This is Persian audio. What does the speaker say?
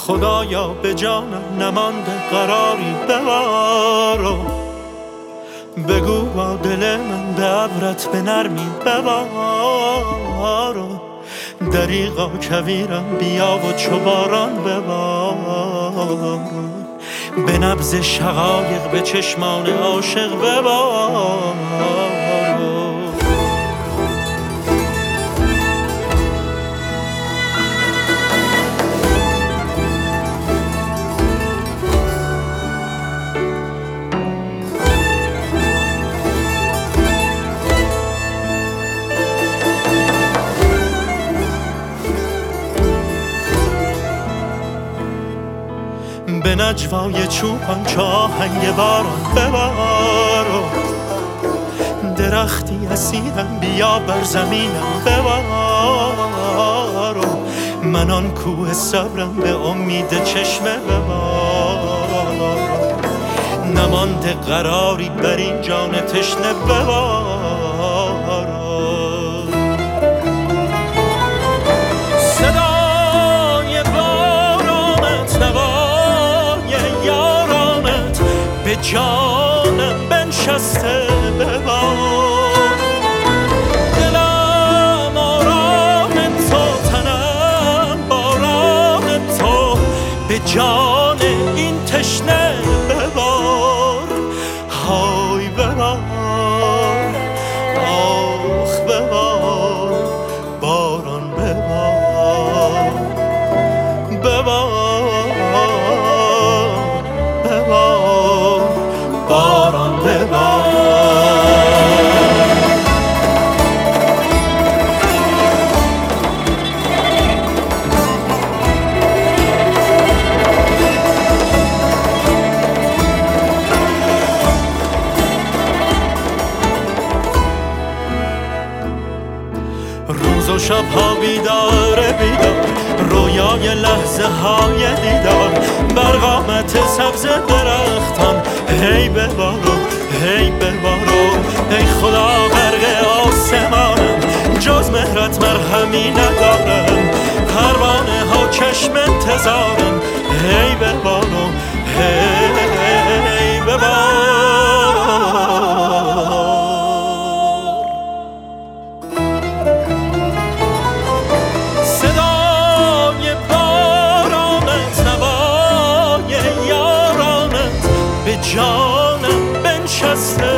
خدایا به جانم نمانده قراری ببارو، بگو با دل من به عبرت به نرمی ببارو، دریغا کویرم بیا و چو باران ببارو، به نبض شقایق به چشمان عاشق ببارو. به نجوای چوپان چو آهنگ باران ببارو، درختی اسیرم بیا بر زمینم ببارو، من آن کوه صبرم به امید چشمه ببارو، نمانده قراری بر این جان تشنه ببارو. به جانم بنشسته ببار، دلم آرام تو، تنم باران تو، به جان این تشنه ببار. های ببار، آخ ببار، باران ببار، ببار، ببار، باران ببار. روز و شبها بیدار بیدار، رویای لحظه های دیدار، بر قامت سبز درختان هی ببارو، هی ببارو، ای خدا غرق آسمانم، جز مهرت مرهمی ندارم، پروانه ها چشم انتظارم، هی ببارو، هی ببارو. صدای بارانت، نوای یارانت، به جانم بنشسته